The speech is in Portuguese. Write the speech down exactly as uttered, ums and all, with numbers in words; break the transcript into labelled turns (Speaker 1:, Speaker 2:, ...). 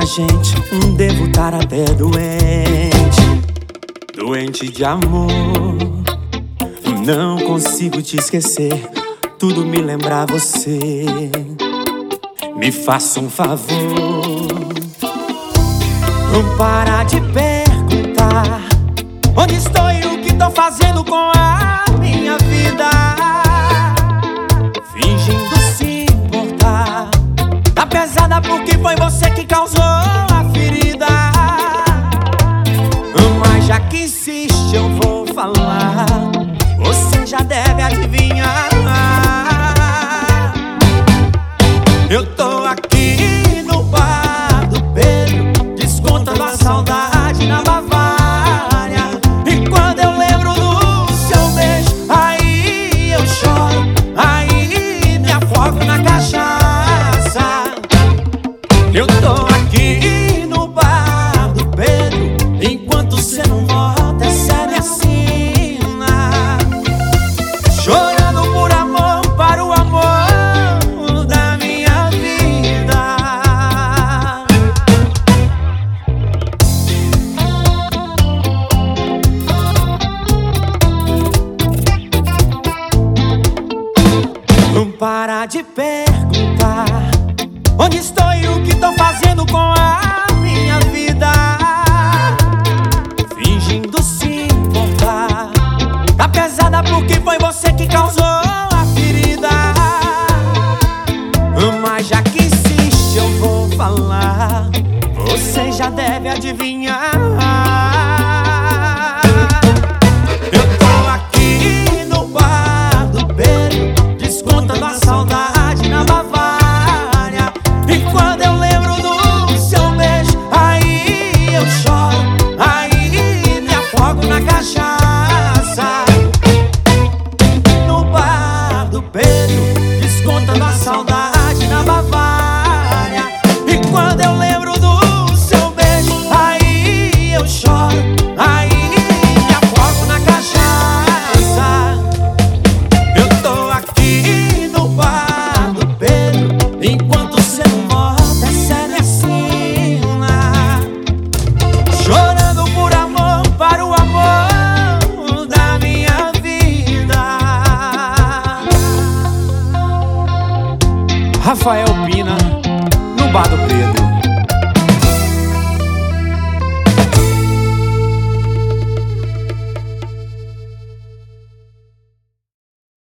Speaker 1: gente, devo estar até doente, doente de amor. Não consigo te esquecer, tudo me lembra você. Me faça um favor, não para de perguntar onde estou e o que tô fazendo com a minha vida. Fingindo se importar, tá pesada porque foi você que causou a ferida. Mas já que insiste eu vou falar, você já deve adivinhar. Eu tô aqui no bar do Pedro, descontando a saudade na Bavária. E quando eu lembro do seu beijo, aí eu choro, aí me afogo na cachaça. Eu tô aqui no bar do Pedro, enquanto cê não volta, essa é minha sina. Chorando por amor, para o amor da minha vida. Não para de perguntar onde estou e o que tô fazendo com a minha vida. Fingindo se importar, tá pesada porque foi você que causou a ferida. Mas já que insiste eu vou falar, você já deve adivinhar. Eu tô aqui no bar do Pedro, descontando a saudade na Bavária. E quando eu lembro do seu beijo, aí eu choro, aí me afogo na cachaça. No bar do Pedro, descontando a saudade na Bavária. E quando eu lembro do seu beijo, aí eu choro, aí me afogo na cachaça. Eu tô aqui no bar do Pedro, enquanto cê não volta, essa é minha sina. Chorando por amor, para o amor da minha vida. Rafael Pina, no bar do Pedro.